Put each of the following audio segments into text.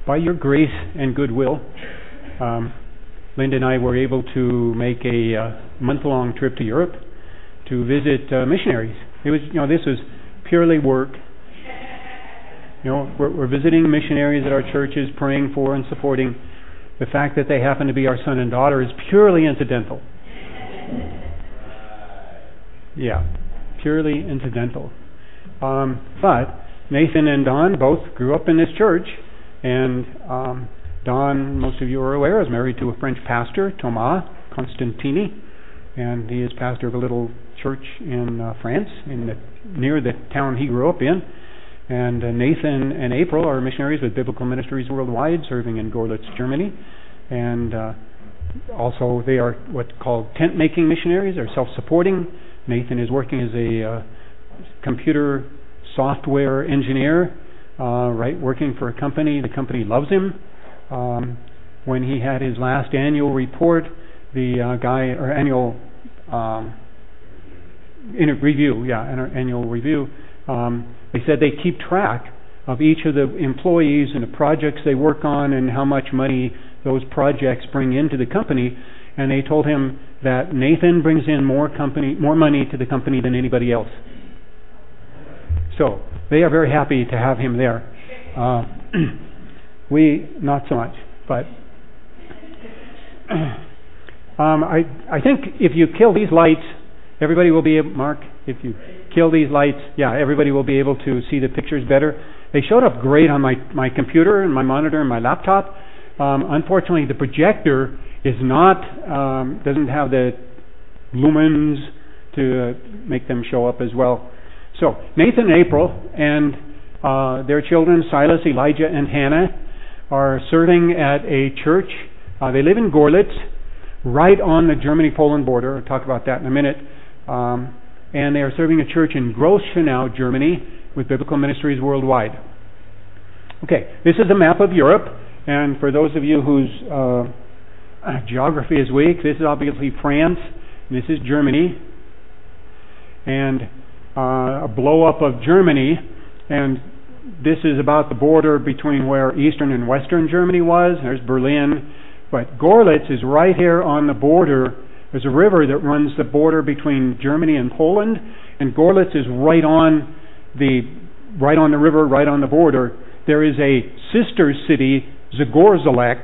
by your grace and goodwill, Linda and I were able to make a month-long trip to Europe to visit missionaries. It was, this was purely work. We're visiting missionaries at our churches, praying for and supporting. The fact that they happen to be our son and daughter is purely incidental. Yeah, purely incidental. But Nathan and Don both grew up in this church, and Don, most of you are aware, is married to a French pastor, Thomas Constantini, and he is pastor of a little church in France, near the town he grew up in. And Nathan and April are missionaries with Biblical Ministries Worldwide, serving in Gorlitz, Germany. And also they are what's called tent-making missionaries, or self-supporting. Nathan is working as a computer software engineer, working for a company. The company loves him. When he had his last annual report, annual review, they said they keep track of each of the employees and the projects they work on and how much money those projects bring into the company. And they told him that Nathan brings in more money to the company than anybody else. So they are very happy to have him there. We not so much, but I think if you kill these lights, everybody will be able, Mark, if you kill these lights, everybody will be able to see the pictures better. They showed up great on my computer and my monitor and my laptop. Unfortunately, the projector is doesn't have the lumens to make them show up as well. So Nathan and April and their children, Silas, Elijah, and Hannah, are serving at a church. They live in Gorlitz, right on the Germany-Poland border. I'll talk about that in a minute. And they are serving a church in Grosschenau, Germany, with Biblical Ministries Worldwide. Okay, this is a map of Europe, and for those of you whose geography is weak, this is obviously France, and this is Germany, and a blow-up of Germany, and this is about the border between where Eastern and Western Germany was. There's Berlin, but Gorlitz is right here on the border. There's a river that runs the border between Germany and Poland, and Gorlitz is right on the river, right on the border. There is a sister city, Zagorzelec,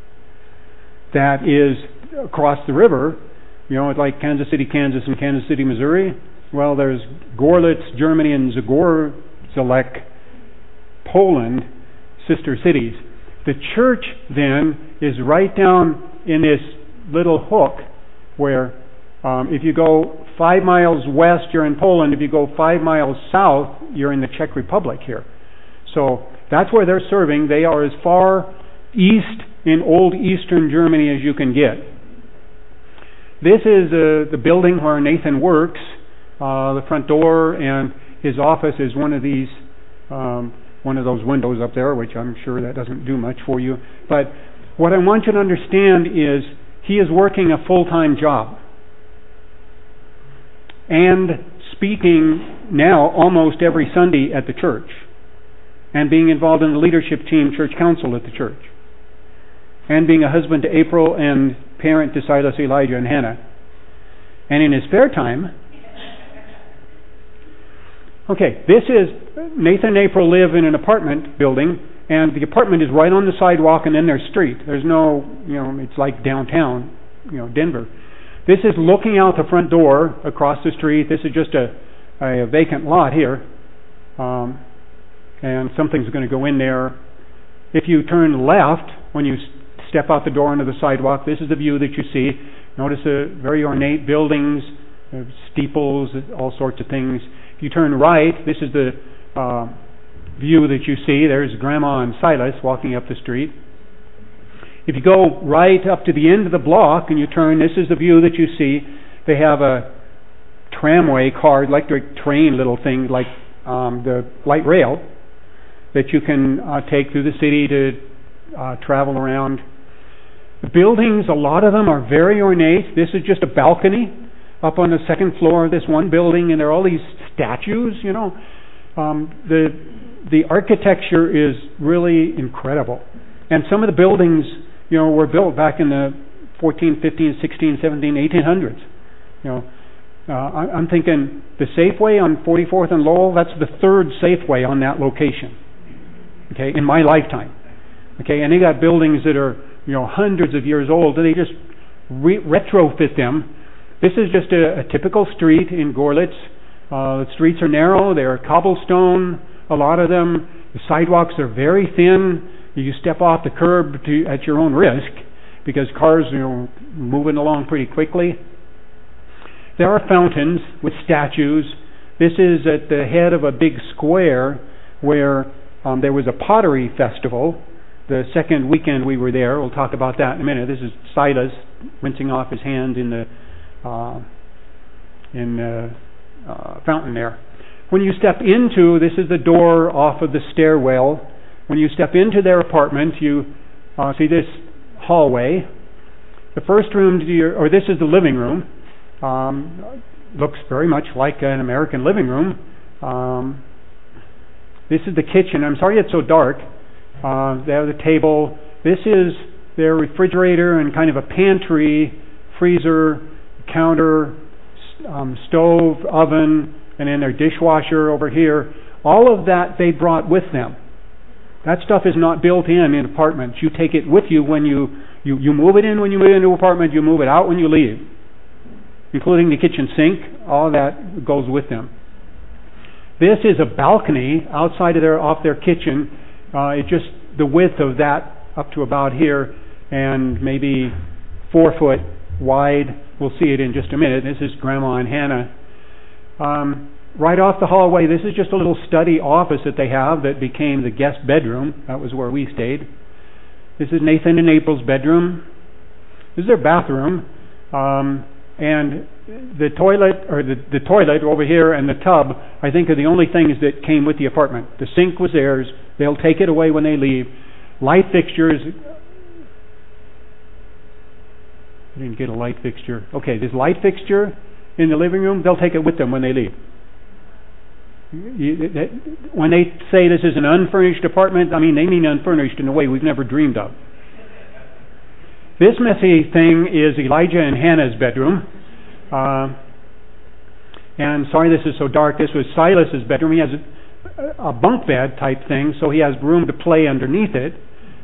that is across the river. It's like Kansas City, Kansas, and Kansas City, Missouri. Well, there's Gorlitz, Germany, and Zagorzelec, Poland, sister cities. The church then is right down in this little hook where if you go 5 miles west, you're in Poland. If you go 5 miles south, you're in the Czech Republic here. So that's where they're serving. They are as far east in old Eastern Germany as you can get. This is the building where Nathan works. The front door and his office is one of those windows up there, which I'm sure that doesn't do much for you. But what I want you to understand is he is working a full-time job and speaking now almost every Sunday at the church and being involved in the leadership team, church council at the church, and being a husband to April and parent to Silas, Elijah, and Hannah. And in his spare time, this is Nathan and April live in an apartment building, and the apartment is right on the sidewalk and then there's street. There's no, it's like downtown, Denver. This is looking out the front door across the street. This is just a vacant lot here, and something's going to go in there. If you turn left when you step out the door onto the sidewalk, this is the view that you see. Notice the very ornate buildings, steeples, all sorts of things. If you turn right, this is the view that you see. There's Grandma and Silas walking up the street. If you go right up to the end of the block and you turn, this is the view that you see. They have a tramway car, electric train little thing like the light rail that you can take through the city to travel around. The buildings, a lot of them are very ornate. This is just a balcony up on the second floor of this one building, and there are all these statues, The architecture is really incredible. And some of the buildings, were built back in the 14, 15, 16, 17, 1800s. I'm thinking the Safeway on 44th and Lowell, that's the third Safeway on that location. Okay, in my lifetime. Okay, and they got buildings that are, hundreds of years old, and they just retrofit them. This is just a typical street in Gorlitz. The streets are narrow, they're cobblestone, a lot of them. The sidewalks are very thin. You step off the curb at your own risk because cars are moving along pretty quickly. There are fountains with statues. This is at the head of a big square where there was a pottery festival. The second weekend we were there, we'll talk about that in a minute. This is Silas rinsing off his hands in the fountain there. When you step into, this is the door off of the stairwell. When you step into their apartment, you see this hallway. The first room, this is the living room. Looks very much like an American living room. This is the kitchen. I'm sorry it's so dark. They have the table. This is their refrigerator and kind of a pantry, freezer, counter, stove, oven, and then their dishwasher over here. All of that they brought with them. That stuff is not built in apartments. You take it with you when you move it in when you move into an apartment, you move it out when you leave. Including the kitchen sink, all that goes with them. This is a balcony outside of off their kitchen. It's just the width of that up to about here and maybe 4 foot wide. We'll see it in just a minute. This is Grandma and Hannah. Right off the hallway, this is just a little study office that they have that became the guest bedroom. That was where we stayed. This is Nathan and April's bedroom. This is their bathroom. And the toilet, or the toilet over here and the tub, I think are the only things that came with the apartment. The sink was theirs. They'll take it away when they leave. Light fixtures. I didn't get a light fixture. Okay, this light fixture in the living room, they'll take it with them when they leave. When they say this is an unfurnished apartment, they mean unfurnished in a way we've never dreamed of. This messy thing is Elijah and Hannah's bedroom. And sorry this is so dark. This was Silas's bedroom. He has a bunk bed type thing, so he has room to play underneath it.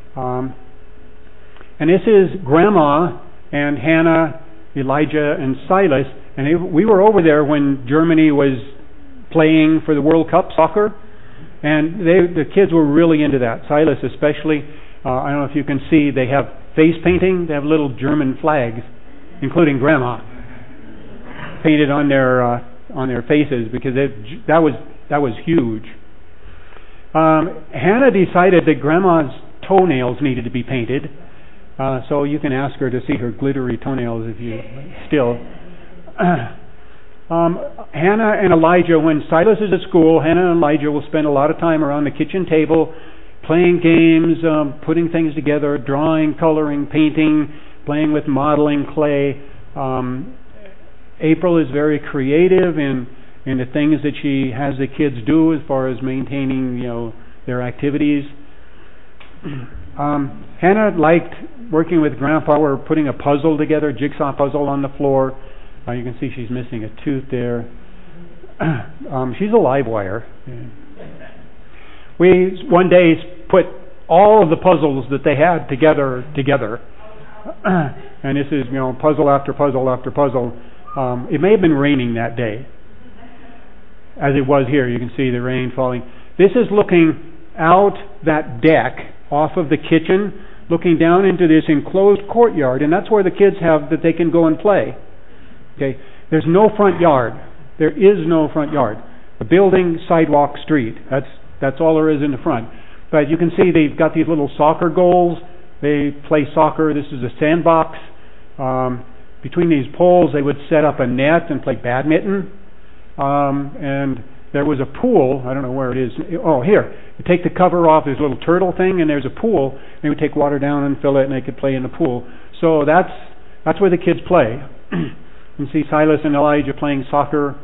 And this is Grandma and Hannah, Elijah, and Silas. And we were over there when Germany was playing for the World Cup soccer. And the kids were really into that. Silas especially. I don't know if you can see, they have face painting. They have little German flags, including Grandma, painted on their faces because that was huge. Hannah decided that Grandma's toenails needed to be painted, so you can ask her to see her glittery toenails if you still. Hannah and Elijah, when Silas is at school, Hannah and Elijah will spend a lot of time around the kitchen table playing games, putting things together, drawing, coloring, painting, playing with modeling clay. April is very creative in the things that she has the kids do as far as maintaining, their activities. Hannah liked working with Grandpa. We're putting a puzzle together, jigsaw puzzle on the floor. You can see she's missing a tooth there. She's a live wire. We one day put all of the puzzles that they had together. And this is, puzzle after puzzle after puzzle. It may have been raining that day. As it was here, you can see the rain falling. This is looking out that deck off of the kitchen, looking down into this enclosed courtyard, and that's where the kids have that they can go and play. Okay, there's no front yard. There is no front yard. A building, sidewalk, street. That's all there is in the front. But you can see they've got these little soccer goals. They play soccer. This is a sandbox. Between these poles, they would set up a net and play badminton. And there was a pool. I don't know where it is. Oh, here. You take the cover off this little turtle thing, and there's a pool. They would take water down and fill it, and they could play in the pool. So that's where the kids play. You can see Silas and Elijah playing soccer.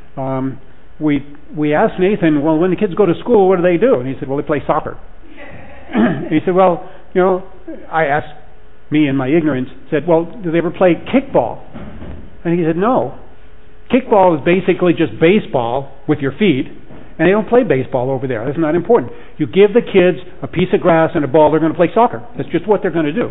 We asked Nathan, well, when the kids go to school, what do they do? And he said, well, they play soccer. And he said, well, I asked, me in my ignorance, said, well, do they ever play kickball? And he said, no. Kickball is basically just baseball with your feet, and they don't play baseball over there. That's not important. You give the kids a piece of grass and a ball, they're going to play soccer. That's just what they're going to do.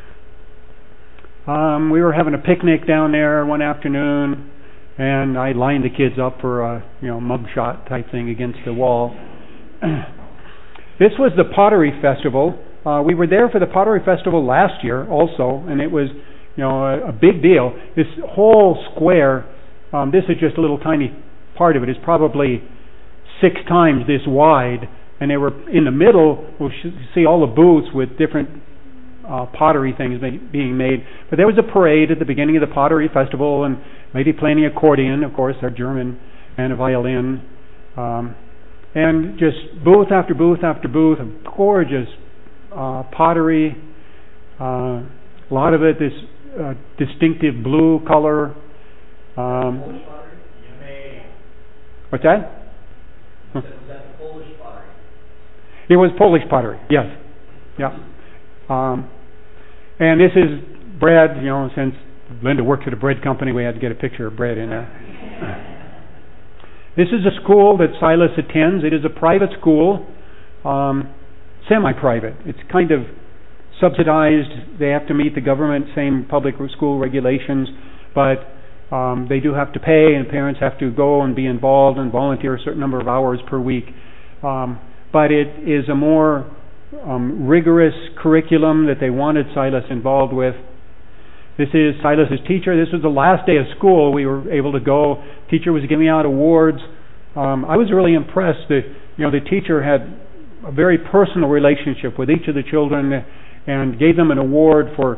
We were having a picnic down there one afternoon, and I lined the kids up for a mug shot type thing against the wall. This was the Pottery Festival. We were there for the Pottery Festival last year also, and it was a big deal. This whole square, this is just a little tiny part of it, is probably 6 times this wide, and they were in the middle. We'll see all the booths with different pottery things being made. But there was a parade at the beginning of the Pottery Festival, and maybe playing the accordion, of course, they're German, and a violin, and just booth after booth after booth of gorgeous pottery. A lot of it this distinctive blue color. What's that? Was that Polish pottery? It was Polish pottery, yes. Yeah. And this is bread, since Linda worked at a bread company, we had to get a picture of bread in there. This is a school that Silas attends. It is a private school, semi-private. It's kind of subsidized. They have to meet the government, same public school regulations, but they do have to pay, and parents have to go and be involved and volunteer a certain number of hours per week. But it is a more rigorous curriculum that they wanted Silas involved with. This is Silas's teacher. This was the last day of school. We were able to go. Teacher was giving out awards. I was really impressed that the teacher had a very personal relationship with each of the children and gave them an award for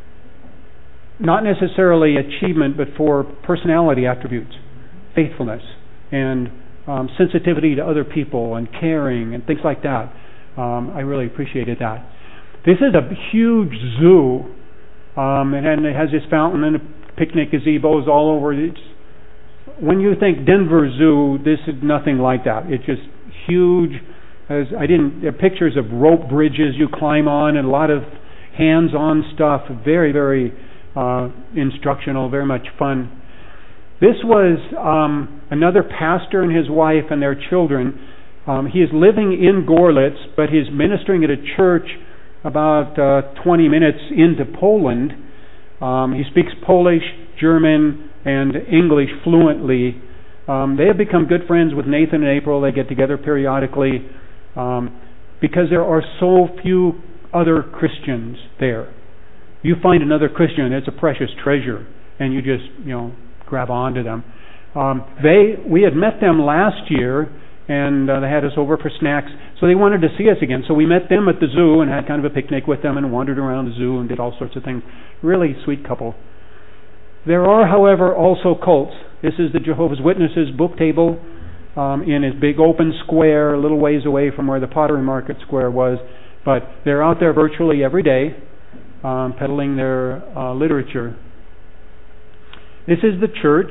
not necessarily achievement, but for personality attributes, faithfulness, and sensitivity to other people, and caring, and things like that. I really appreciated that. This is a huge zoo, and it has this fountain and picnic gazebos all over. When you think Denver Zoo, this is nothing like that. It's just huge. There are pictures of rope bridges you climb on, and a lot of hands-on stuff. Very, very instructional, very much fun. This was another pastor and his wife and their children. He is living in Gorlitz, but he's ministering at a church about 20 minutes into Poland. He speaks Polish, German, and English fluently. They have become good friends with Nathan and April. They get together periodically because there are so few other Christians there. You find another Christian, it's a precious treasure, and you just grab onto them. We had met them last year, and they had us over for snacks, so they wanted to see us again. So we met them at the zoo and had kind of a picnic with them and wandered around the zoo and did all sorts of things. Really sweet couple. There are, however, also cults. This is the Jehovah's Witnesses book table in a big open square a little ways away from where the Pottery Market Square was, but they're out there virtually every day peddling their literature. This is the church.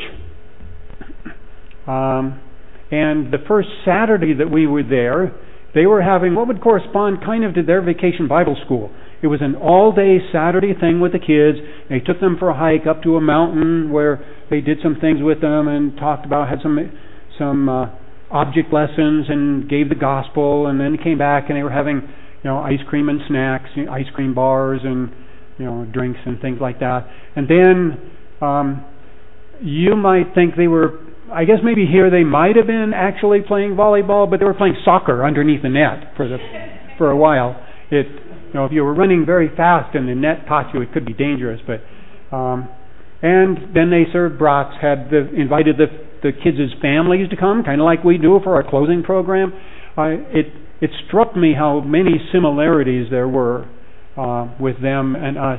And the first Saturday that we were there, they were having what would correspond kind of to their vacation Bible school. It was an all-day Saturday thing with the kids. They took them for a hike up to a mountain where they did some things with them and talked about, had some object lessons and gave the gospel, and then came back and they were having ice cream and snacks, ice cream bars and drinks and things like that. And then you might think they were, I guess maybe here they might have been actually playing volleyball, but they were playing soccer underneath the net for a while. If you were running very fast and the net caught you, it could be dangerous. But and then they served brats, invited the kids' families to come, kind of like we do for our closing program. It struck me how many similarities there were with them and us.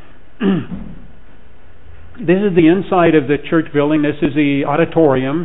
This is the inside of the church building. This is the auditorium.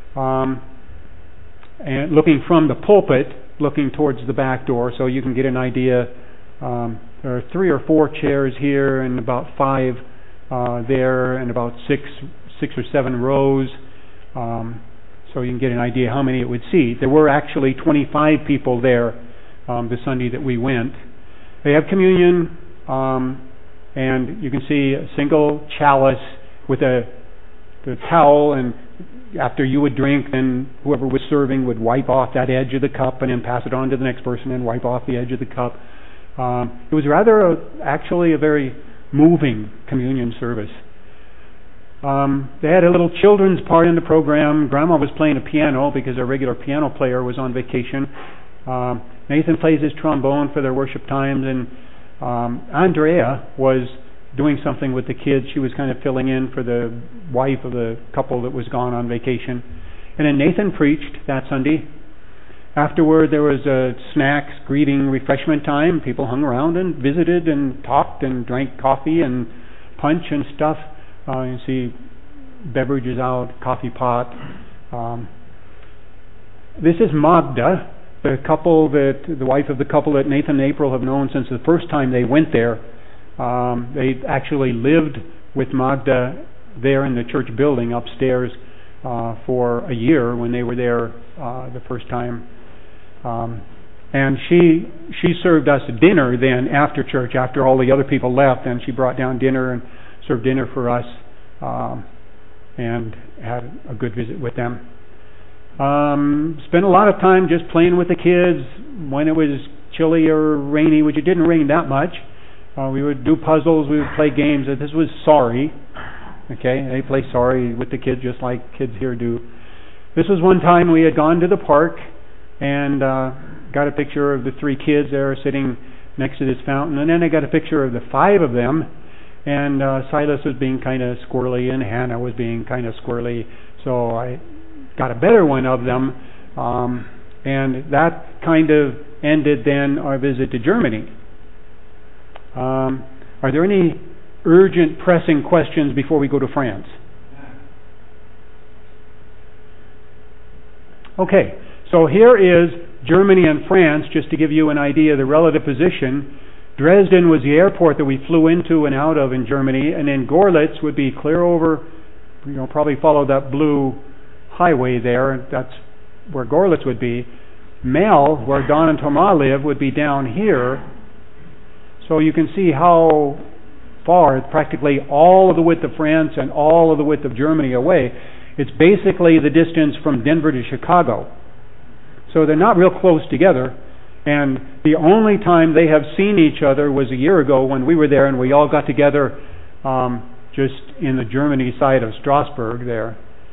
And looking from the pulpit, looking towards the back door, so you can get an idea. There are 3 or 4 chairs here, and about 5 there, and about 6 or 7 rows. So you can get an idea how many it would seat. There were actually 25 people there the Sunday that we went. they have communion, and you can see a single chalice with the towel, and after you would drink, then whoever was serving would wipe off that edge of the cup and then pass it on to the next person and wipe off the edge of the cup. It was rather actually a very moving communion service. They had a little children's part in the program. Grandma was playing a piano because our regular piano player was on vacation. Nathan plays his trombone for their worship times, and Andrea was doing something with the kids. She was kind of filling in for the wife of the couple that was gone on vacation. And then Nathan preached that Sunday. Afterward, there was snacks, greeting, refreshment time. People hung around and visited and talked and drank coffee and punch and stuff. You see beverages out, coffee pot. This is Magda, the wife of the couple that Nathan and April have known since the first time they went there. They actually lived with Magda there in the church building upstairs for a year when they were there the first time. And she served us dinner then after church, after all the other people left, and she brought down dinner and served dinner for us, and had a good visit with them. Spent a lot of time just playing with the kids when it was chilly or rainy, which it didn't rain that much. We would do puzzles, we would play games. This was Sorry. Okay, they play Sorry with the kids just like kids here do. This was one time we had gone to the park and got a picture of the 3 kids there sitting next to this fountain, and then I got a picture of the 5 of them, and Silas was being kind of squirrely and Hannah was being kind of squirrely, so I got a better one of them, and that kind of ended then our visit to Germany. Are there any urgent, pressing questions before we go to France? Okay, so here is Germany and France, just to give you an idea of the relative position. Dresden was the airport that we flew into and out of in Germany, and then Gorlitz would be clear over, probably follow that blue highway there. That's where Gorlitz would be. Mel, where Don and Thomas live, would be down here. So you can see how far, practically all of the width of France and all of the width of Germany away. It's basically the distance from Denver to Chicago. So they're not real close together. And the only time they have seen each other was a year ago when we were there and we all got together just in the Germany side of Strasbourg there.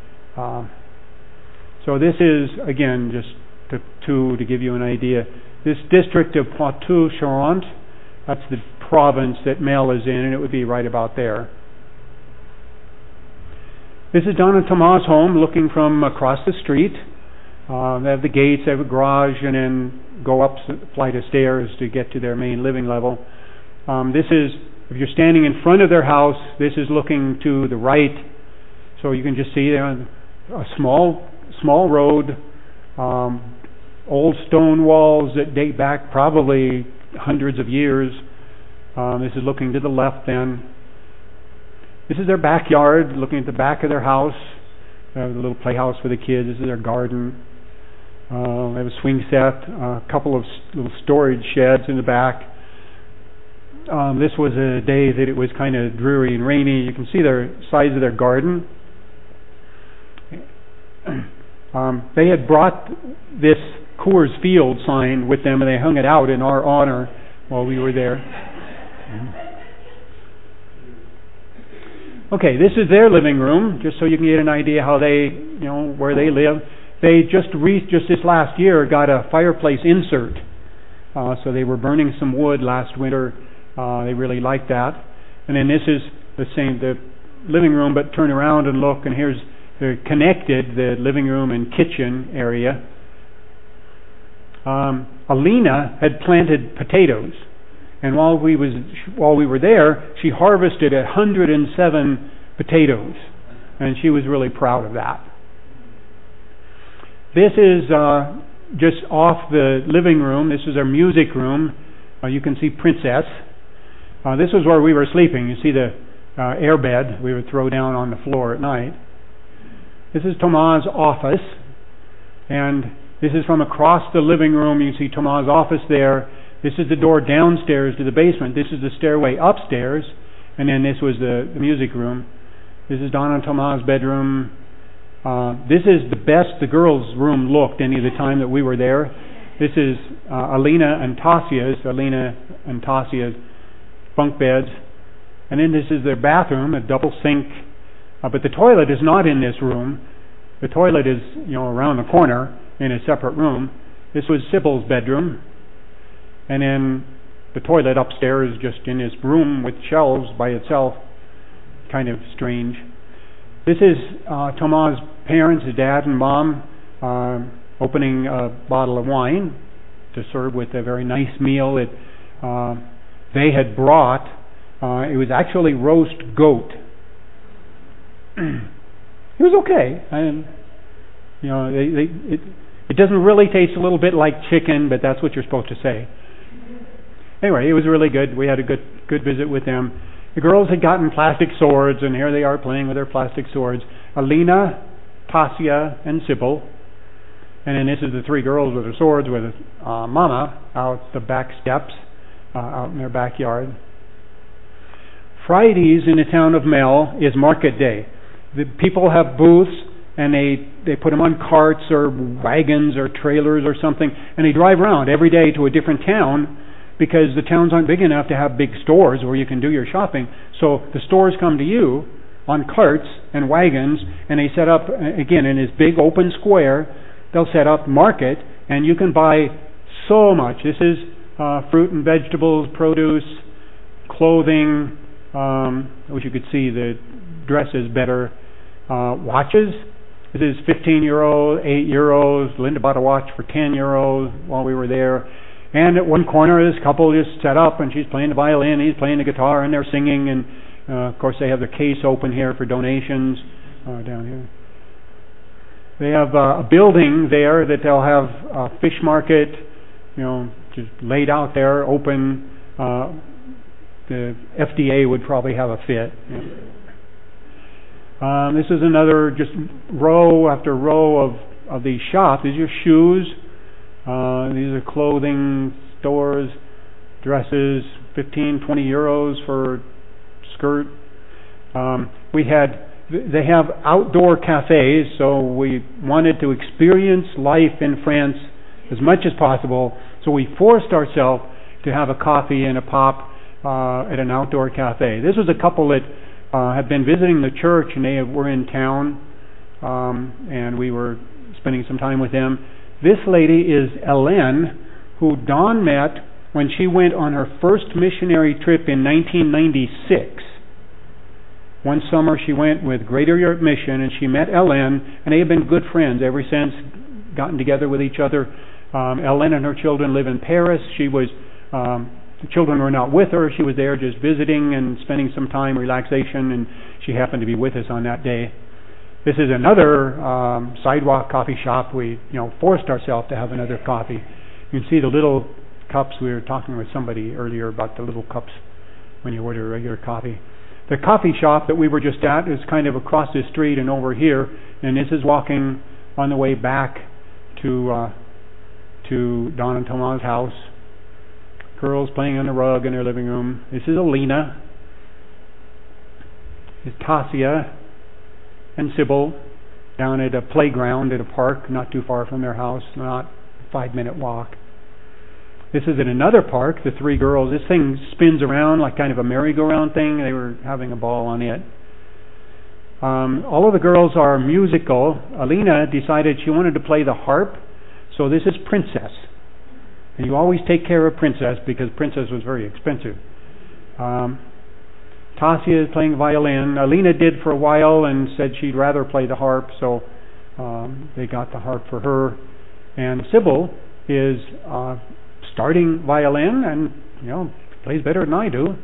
So this is, again, just to give you an idea, this district of Poitou-Charentes, that's the province that Mel is in, and it would be right about there. This is Don and Thomas' home, looking from across the street. They have the gates, they have a garage, and then go up a flight of stairs to get to their main living level. This is, if you're standing in front of their house, this is looking to the right, so you can just see there a small road, old stone walls that date back probably hundreds of years. This is looking to the left then. This is their backyard, looking at the back of their house. They have a little playhouse for the kids. This is their garden. They have a swing set, a couple of little storage sheds in the back. This was a day that it was kind of dreary and rainy. You can see their size of their garden. They had brought this Coors Field sign with them, and they hung it out in our honor while we were there. Okay, this is their living room, just so you can get an idea how they, where they live. They just this last year got a fireplace insert, so they were burning some wood last winter. They really liked that. And then this is the living room, but turn around and look, and here's the living room and kitchen area. Alina had planted potatoes, and while we were there, she harvested 107 potatoes, and she was really proud of that. This is just off the living room. This is our music room. You can see Princess. This was where we were sleeping. You see the air bed we would throw down on the floor at night. This is Thomas' office, and this is from across the living room. You see Thomas' office there. This is the door downstairs to the basement. This is the stairway upstairs, and then this was the music room. This is Don and Tomas' bedroom. This is the best the girls' room looked any of the time that we were there. This is Alina and Tasia's bunk beds. And then this is their bathroom, a double sink. But the toilet is not in this room. The toilet is, around the corner in a separate room. This was Sybil's bedroom. And then the toilet upstairs just in this room with shelves by itself. Kind of strange. This is Tomas' parents, his dad and mom, opening a bottle of wine to serve with a very nice meal that they had brought. It was actually roast goat. It was okay. It doesn't really taste a little bit like chicken, but that's what you're supposed to say. Anyway, it was really good. We had a good visit with them. The girls had gotten plastic swords, and here they are playing with their plastic swords. Alina, Tasia, and Sybil. And then this is the three girls with their swords with Mama out the back steps, out in their backyard. Fridays in the town of Mel is market day. The people have booths, and they put them on carts or wagons or trailers or something, and they drive around every day to a different town, because the towns aren't big enough to have big stores where you can do your shopping. So the stores come to you on carts and wagons, and they set up, again, in this big open square, they'll set up market, and you can buy so much. This is fruit and vegetables, produce, clothing. I wish you could see the dresses better. Watches. This is 15 euro, 8 euros. Linda bought a watch for 10 euros while we were there. And at one corner, this couple just set up, and she's playing the violin, he's playing the guitar, and they're singing. And of course, they have their case open here for donations down here. They have a building there that they'll have a fish market, just laid out there, open. The FDA would probably have a fit. This is another just row after row of these shops. These are shoes. These are clothing stores, dresses, 15, 20 euros for skirt. They have outdoor cafes, so we wanted to experience life in France as much as possible. So we forced ourselves to have a coffee and a pop at an outdoor cafe. This was a couple that had been visiting the church, and they were in town, and we were spending some time with them. This lady is Hélène, who Dawn met when she went on her first missionary trip in 1996. One summer she went with Greater Europe Mission, and she met Hélène, and they have been good friends ever since, gotten together with each other. Hélène and her children live in Paris. The children were not with her. She was there just visiting and spending some time, relaxation, and she happened to be with us on that day. This is another sidewalk coffee shop. We forced ourselves to have another coffee. You can see the little cups. We were talking with somebody earlier about the little cups when you order regular coffee. The coffee shop that we were just at is kind of across the street and over here, and this is walking on the way back to Don and Tomas' house. Girls playing on the rug in their living room. This is Alina. This is Tasia and Sybil down at a playground at a park not too far from their house, not a 5-minute walk. This is in another park, the three girls. This thing spins around like kind of a merry-go-round thing. They were having a ball on it. All of the girls are musical. Alina decided she wanted to play the harp, so this is Princess. And you always take care of Princess because Princess was very expensive. Tasia is playing violin. Alina did for a while and said she'd rather play the harp, so they got the harp for her. And Sybil is starting violin and plays better than I do.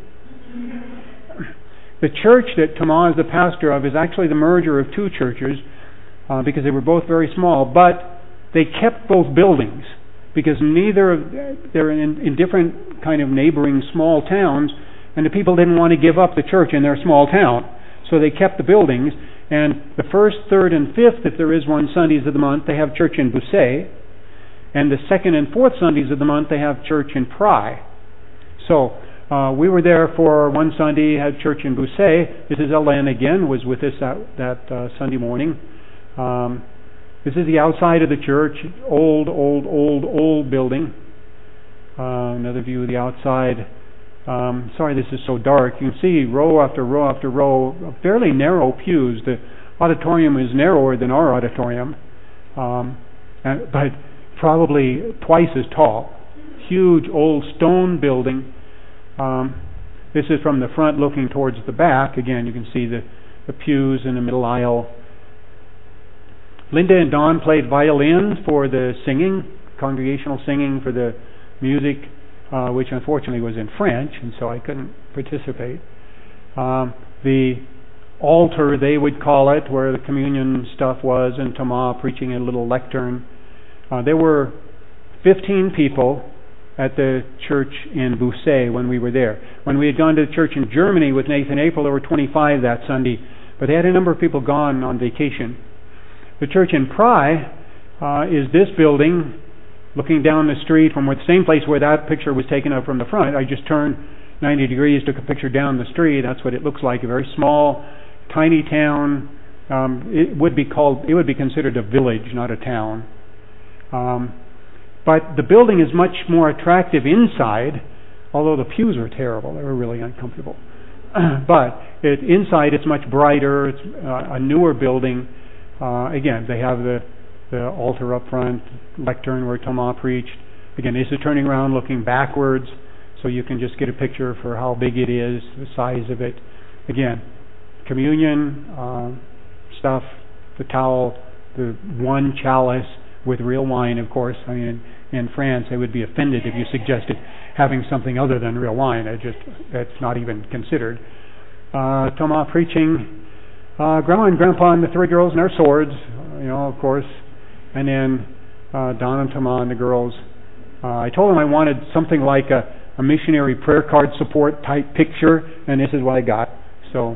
The church that Tomas is the pastor of is actually the merger of two churches because they were both very small, but they kept both buildings because they're in different kind of neighboring small towns, and the people didn't want to give up the church in their small town, so they kept the buildings. And the first, third, and fifth, if there is one Sundays of the month, they have church in Busset. And the second and fourth Sundays of the month, they have church in Pry. So we were there for one Sunday, had church in Busset. Mrs. Ellen again was with us that Sunday morning. This is the outside of the church, old building. Another view of the outside. Sorry, this is so dark. You can see row after row after row, fairly narrow pews. The auditorium is narrower than our auditorium, but probably twice as tall. Huge old stone building. This is from the front looking towards the back. Again, you can see the pews in the middle aisle. Linda and Don played violin for the singing, congregational singing for the music, which unfortunately was in French, and so I couldn't participate. The altar, they would call it, where the communion stuff was, and Thomas preaching a little lectern. There were 15 people at the church in Busset when we were there. When we had gone to the church in Germany with Nathan April, there were 25 that Sunday, but they had a number of people gone on vacation. The church in Pry is this building, looking down the street from the same place where that picture was taken up from the front. I just turned 90 degrees, took a picture down the street. That's what it looks like, a very small, tiny town. It would be considered a village, not a town. But the building is much more attractive inside, although the pews were terrible. They were really uncomfortable. But inside it's much brighter. It's a newer building. Again, they have the altar up front, lectern where Thomas preached. Again, this is turning around, looking backwards, so you can just get a picture for how big it is, the size of it. Again, communion stuff, the towel, the one chalice with real wine, of course. I mean, in France, they would be offended if you suggested having something other than real wine. That's not even considered. Thomas preaching. Grandma and Grandpa and the three girls and their swords, of course. And then Don and Thomas and the girls. I told them I wanted something like a missionary prayer card support type picture, and this is what I got. So,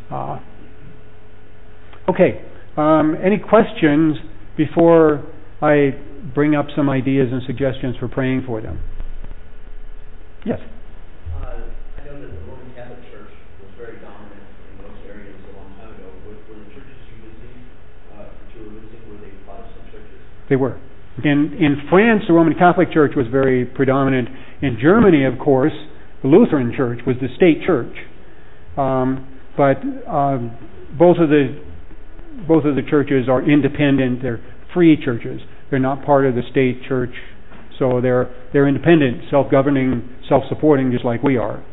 okay. Any questions before I bring up some ideas and suggestions for praying for them? Yes? I know that the Roman Catholic Church was very dominant in those areas a long time ago. Were the churches you were visiting, were they Protestant churches? They were. In France, the Roman Catholic Church was very predominant. In Germany, of course, the Lutheran Church was the state church. But both of the churches are independent. They're free churches. They're not part of the state church, so they're independent, self-governing, self-supporting, just like we are.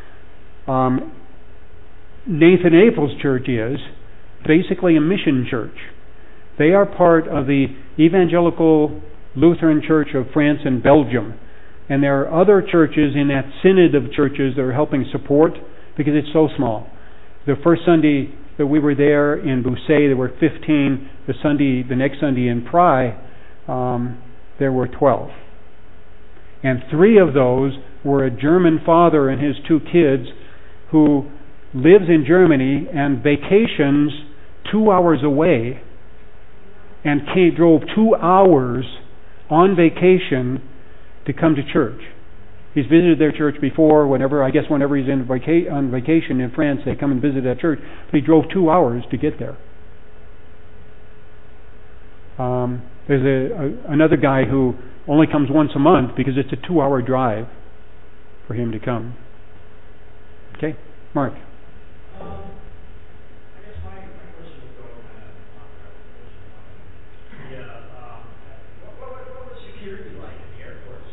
Nathan April's church is basically a mission church. They are part of the Evangelical Lutheran Church of France and Belgium, and there are other churches in that synod of churches that are helping support because it's so small. The first Sunday that we were there in Busset, there were 15. The next Sunday in Pry, there were 12. And 3 of those were a German father and his 2 kids who lives in Germany and vacations 2 hours away and drove 2 hours on vacation to come to church. He's visited their church before. Whenever he's on vacation in France, they come and visit that church. But he drove 2 hours to get there. There's another guy who only comes once a month because it's a 2-hour drive for him to come. Okay, Mark. I guess my question would go what was security like at the airports?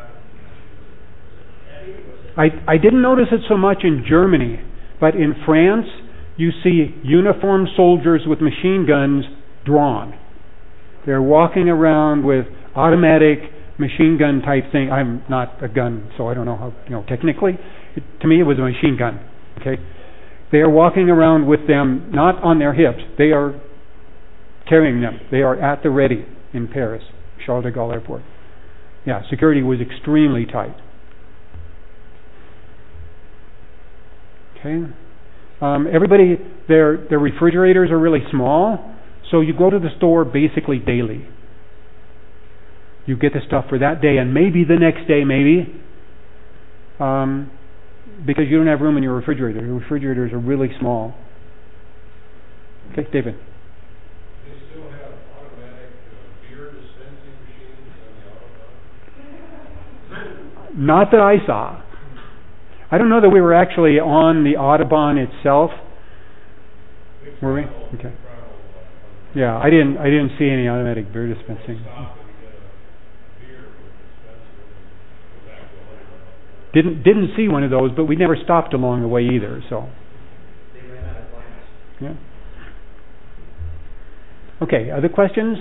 Was it heavy? I didn't notice it so much in Germany, but in France, you see uniformed soldiers with machine guns drawn. They're walking around with automatic machine gun type thing. I'm not a gun, so I don't know how, technically. To me, it was a machine gun. Okay, they are walking around with them, not on their hips. They are carrying them. They are at the ready in Paris, Charles de Gaulle Airport. Yeah, security was extremely tight. Okay, everybody, their refrigerators are really small, so you go to the store basically daily. You get the stuff for that day and maybe the next day, maybe. Because you don't have room in your refrigerator. Your refrigerators are really small. Okay, David. They still have automatic beer dispensing machines on the Autobahn? Not that I saw. I don't know that we were actually on the Autobahn itself. Were we? Okay. Yeah, I didn't see any automatic beer dispensing. Didn't see one of those, but we never stopped along the way either. So. They ran out of glass. Yeah. Okay. Other questions?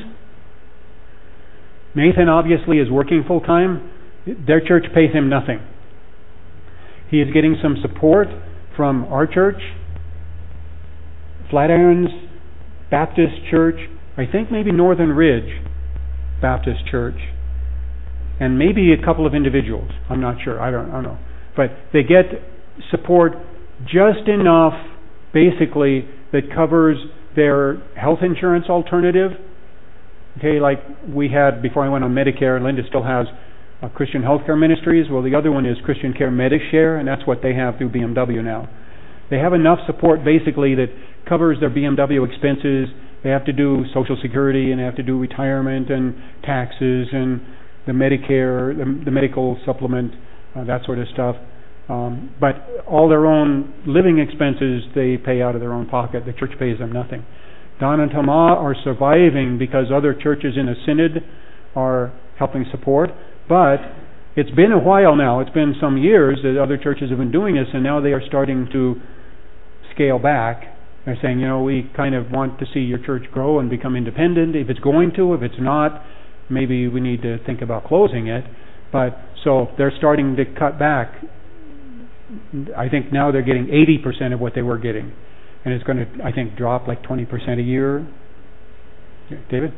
Nathan obviously is working full time. Their church pays him nothing. He is getting some support from our church, Flatirons Baptist Church, I think maybe Northern Ridge Baptist Church, and maybe a couple of individuals. I'm not sure. I don't know. But they get support just enough, basically, that covers their health insurance alternative. Okay, like we had before I went on Medicare. Linda still has Christian Healthcare Ministries. Well, the other one is Christian Care Medishare, and that's what they have through BMW now. They have enough support, basically, that covers their BMW expenses. They have to do Social Security, and they have to do retirement and taxes and the Medicare, the medical supplement, that sort of stuff. But all their own living expenses, they pay out of their own pocket. The church pays them nothing. Don and Tama are surviving because other churches in a synod are helping support. But it's been a while now. It's been some years that other churches have been doing this, and now they are starting to scale back. They're saying, we kind of want to see your church grow and become independent. If it's going to, if it's not, maybe we need to think about closing it. But so they're starting to cut back. I think now they're getting 80% of what they were getting. And it's going to, I think, drop like 20% a year. David?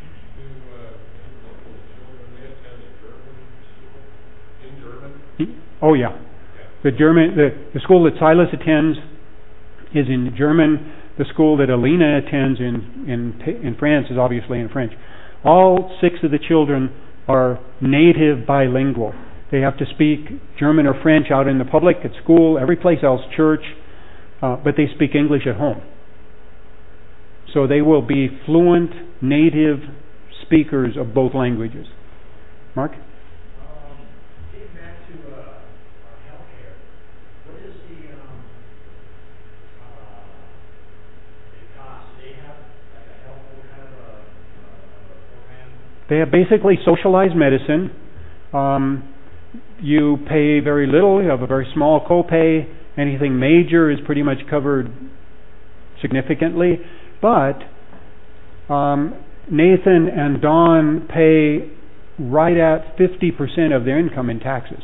Oh yeah, the school that Silas attends is in German. The school that Alina attends in France is obviously in French. All 6 of the children are native bilingual. They have to speak German or French out in the public, at school, every place else, church, but they speak English at home. So they will be fluent native speakers of both languages. Mark? They have basically socialized medicine. You pay very little. You have a very small copay. Anything major is pretty much covered significantly. But Nathan and Dawn pay right at 50% of their income in taxes.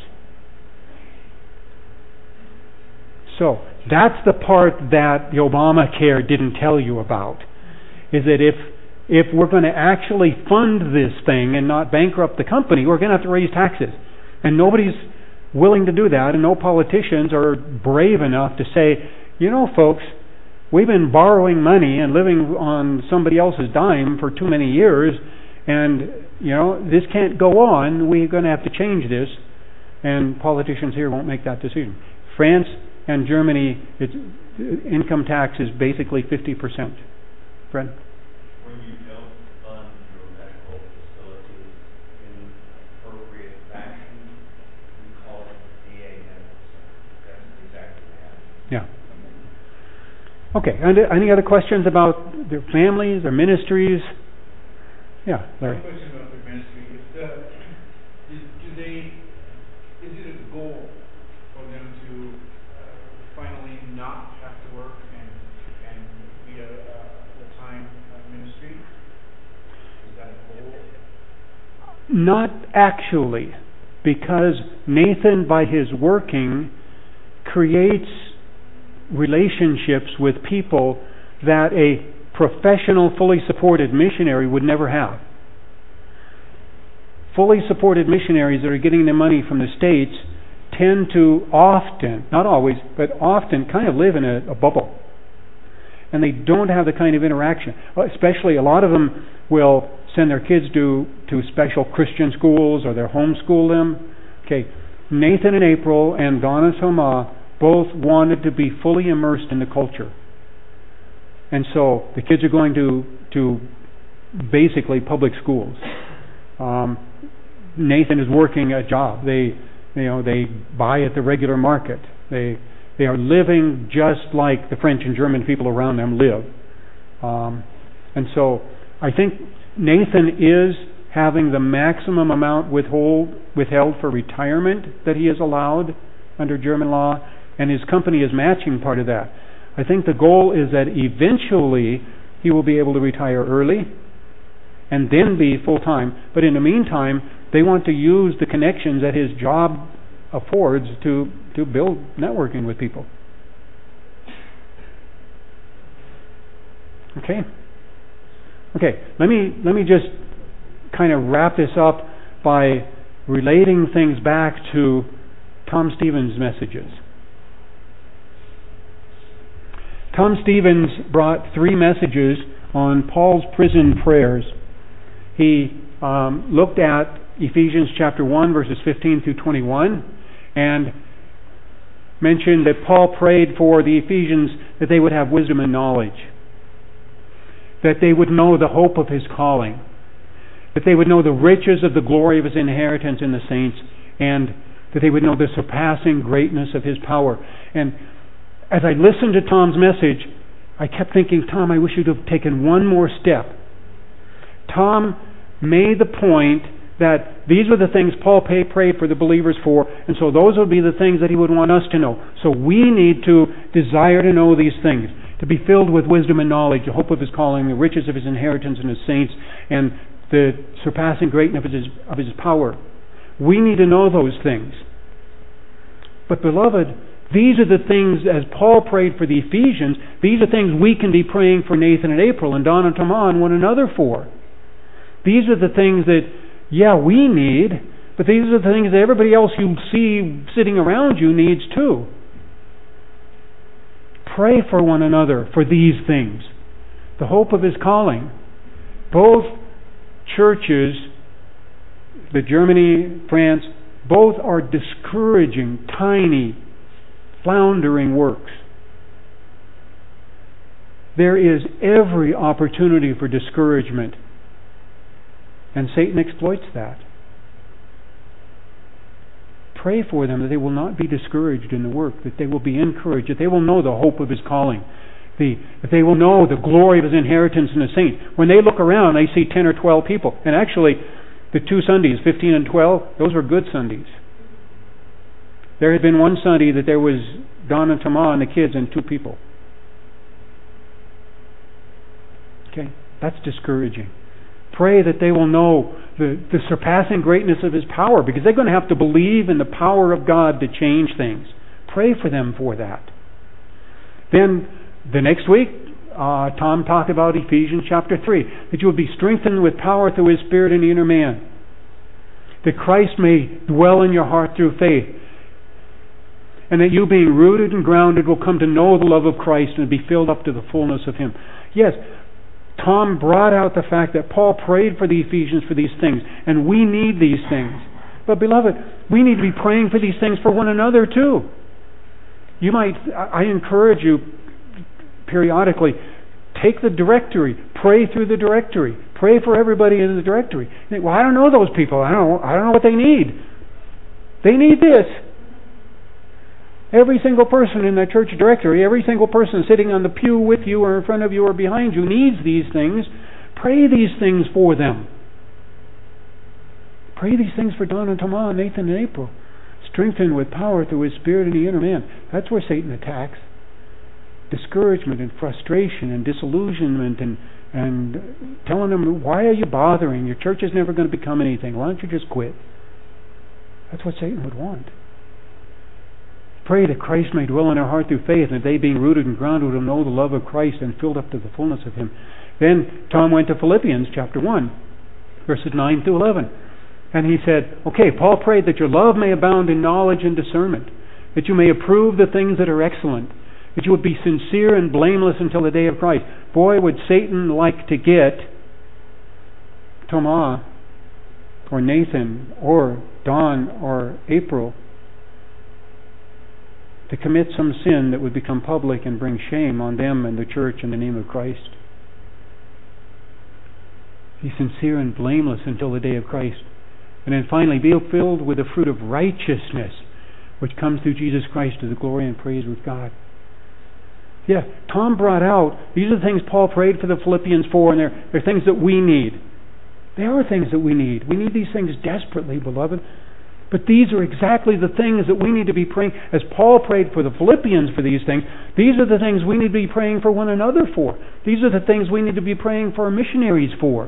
So that's the part that the Obamacare didn't tell you about, is that if we're going to actually fund this thing and not bankrupt the company, we're going to have to raise taxes. And nobody's willing to do that, and no politicians are brave enough to say, folks, we've been borrowing money and living on somebody else's dime for too many years, and, this can't go on. We're going to have to change this. And politicians here won't make that decision. France and Germany, income tax is basically 50%. Fred? When you don't fund your medical facilities in appropriate fashion, we call it VA medical center. That's exactly what happened. Yeah. Okay. And any other questions about their families, their ministries? Yeah, Larry. I have a question about their ministry. Is it a goal for them to finally not have to work and be a full-time ministry? Is that a goal? Not actually, because Nathan, by his working, creates relationships with people that a professional, fully supported missionary would never have. Fully supported missionaries that are getting their money from the States tend to often, not always, but often kind of live in a bubble. And they don't have the kind of interaction. Especially a lot of them will send their kids to special Christian schools or they homeschool them. Okay, Nathan and April and Don and Thomas both wanted to be fully immersed in the culture. And so the kids are going to basically public schools. Nathan is working a job. They buy at the regular market. They are living just like the French and German people around them live. And so I think Nathan is having the maximum amount withheld for retirement that he is allowed under German law, and his company is matching part of that. I think the goal is that eventually he will be able to retire early and then be full-time. But in the meantime, they want to use the connections that his job affords to build networking with people. Okay, let me just kind of wrap this up by relating things back to Tom Stevens' messages. Tom Stevens brought 3 messages on Paul's prison prayers. He looked at Ephesians chapter 1, verses 15 through 21, and mentioned that Paul prayed for the Ephesians that they would have wisdom and knowledge, that they would know the hope of his calling, that they would know the riches of the glory of his inheritance in the saints, and that they would know the surpassing greatness of his power. And as I listened to Tom's message, I kept thinking, Tom, I wish you'd have taken one more step. Tom made the point that these were the things Paul prayed for the believers for, and so those would be the things that he would want us to know. So we need to desire to know these things, to be filled with wisdom and knowledge, the hope of his calling, the riches of his inheritance in his saints, and the surpassing greatness of his power. We need to know those things. But beloved, these are the things, as Paul prayed for the Ephesians, these are things we can be praying for Nathan and April and Don and Thomas and one another for. These are the things that, we need, but these are the things that everybody else you see sitting around you needs too. Pray for one another for these things. The hope of his calling. Both churches, the Germany, France, both are discouraging, tiny, floundering works. There is every opportunity for discouragement, and Satan exploits that. Pray for them that they will not be discouraged in the work, that they will be encouraged, that they will know the hope of his calling, that they will know the glory of his inheritance in the saints. When they look around, they see 10 or 12 people. And actually, the 2 Sundays, 15 and 12, those were good Sundays. There had been one Sunday that there was Don and Thomas and the kids and 2 people. Okay, that's discouraging. Pray that they will know the surpassing greatness of his power, because they're going to have to believe in the power of God to change things. Pray for them for that. Then the next week, Tom talked about Ephesians chapter 3, that you will be strengthened with power through his Spirit in the inner man, that Christ may dwell in your heart through faith, and that you, being rooted and grounded, will come to know the love of Christ and be filled up to the fullness of him. Yes, Tom brought out the fact that Paul prayed for the Ephesians for these things, and we need these things. But beloved, we need to be praying for these things for one another too. I encourage you periodically, take the directory, pray through the directory, pray for everybody in the directory. You think, well, I don't know those people. I don't know what they need. They need this. Every single person in that church directory, every single person sitting on the pew with you or in front of you or behind you needs these things. Pray these things for them. Pray these things for Don and Thomas, Nathan and April. Strengthened with power through his Spirit in the inner man. That's where Satan attacks. Discouragement and frustration and disillusionment and telling them, why are you bothering? Your church is never going to become anything. Why don't you just quit? That's what Satan would want. Pray that Christ may dwell in our heart through faith, and that they, being rooted and grounded, will know the love of Christ and filled up to the fullness of him. Then Tom went to Philippians chapter 1, verses 9 through 11. And he said, okay, Paul prayed that your love may abound in knowledge and discernment, that you may approve the things that are excellent, that you would be sincere and blameless until the day of Christ. Boy, would Satan like to get Thomas or Nathan or Don or April to commit some sin that would become public and bring shame on them and the church in the name of Christ. Be sincere and blameless until the day of Christ. And then finally, be filled with the fruit of righteousness, which comes through Jesus Christ to the glory and praise with God. Yeah, Tom brought out, these are the things Paul prayed for the Philippians for, and they're things that we need. They are things that we need. We need these things desperately, beloved. But these are exactly the things that we need to be praying. As Paul prayed for the Philippians for these things, these are the things we need to be praying for one another for. These are the things we need to be praying for our missionaries for.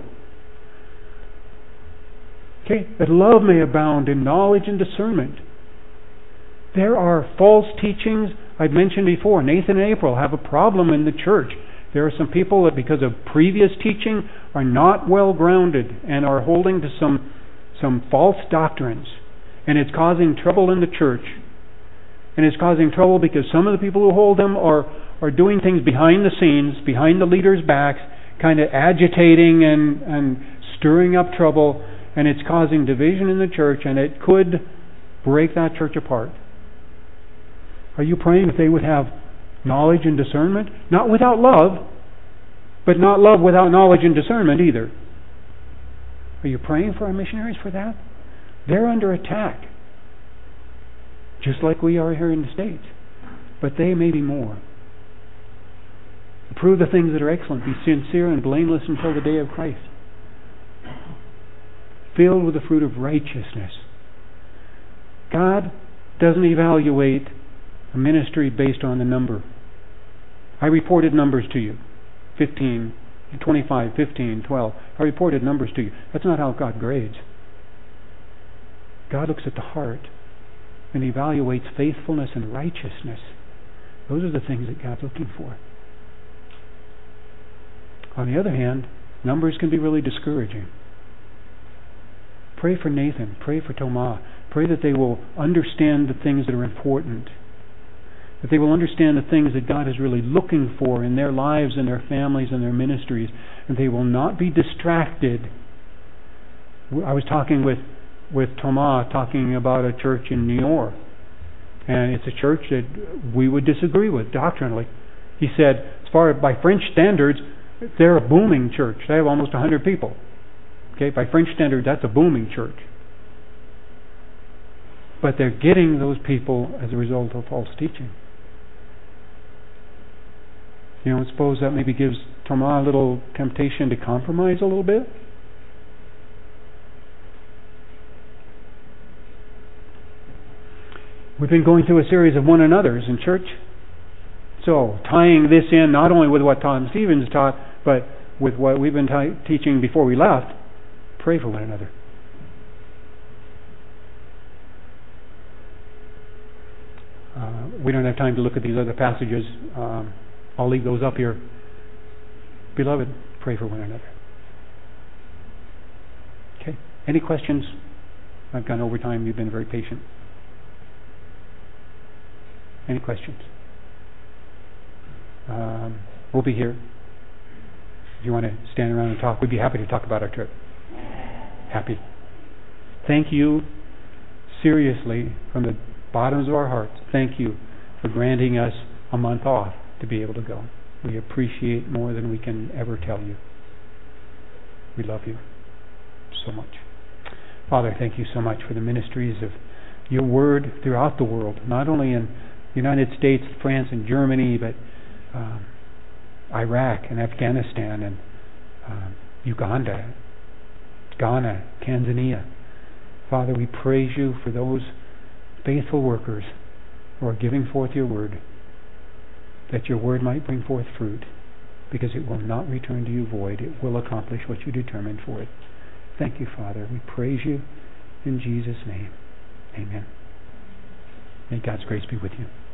Okay, that love may abound in knowledge and discernment. There are false teachings. I've mentioned before, Nathan and April have a problem in the church. There are some people that, because of previous teaching, are not well grounded and are holding to some false doctrines. And it's causing trouble in the church. And it's causing trouble because some of the people who hold them are doing things behind the scenes, behind the leaders' backs, kind of agitating and stirring up trouble. And it's causing division in the church, and it could break that church apart. Are you praying that they would have knowledge and discernment? Not without love, but not love without knowledge and discernment either. Are you praying for our missionaries for that? They're under attack, just like we are here in the States. But they may be more. Prove the things that are excellent. Be sincere and blameless until the day of Christ. Filled with the fruit of righteousness. God doesn't evaluate a ministry based on the number. I reported numbers to you. 15, 25, 15, 12. I reported numbers to you. That's not how God grades. God looks at the heart and evaluates faithfulness and righteousness. Those are the things that God's looking for. On the other hand, numbers can be really discouraging. Pray for Nathan. Pray for Thomas. Pray that they will understand the things that are important. That they will understand the things that God is really looking for in their lives and their families and their ministries. And they will not be distracted. I was talking with Thomas, talking about a church in New York. And it's a church that we would disagree with doctrinally. He said, as far as by French standards, they're a booming church. They have almost 100 people. Okay, by French standards, that's a booming church. But they're getting those people as a result of false teaching. I suppose that maybe gives Thomas a little temptation to compromise a little bit. We've been going through a series of one another's in church. So, tying this in not only with what Tom Stevens taught, but with what we've been teaching before we left. Pray for one another. We don't have time to look at these other passages. I'll leave those up here. Beloved, pray for one another. Okay. Any questions? I've gone over time. You've been very patient. Any questions? We'll be here. If you want to stand around and talk, we'd be happy to talk about our trip. Happy. Thank you, seriously, from the bottoms of our hearts, thank you for granting us a month off to be able to go. We appreciate more than we can ever tell you. We love you so much. Father, thank you so much for the ministries of your word throughout the world, not only in the United States, France, and Germany, but Iraq and Afghanistan and Uganda, Ghana, Tanzania. Father, we praise you for those faithful workers who are giving forth your word, that your word might bring forth fruit, because it will not return to you void. It will accomplish what you determined for it. Thank you, Father. We praise you in Jesus' name. Amen. May God's grace be with you.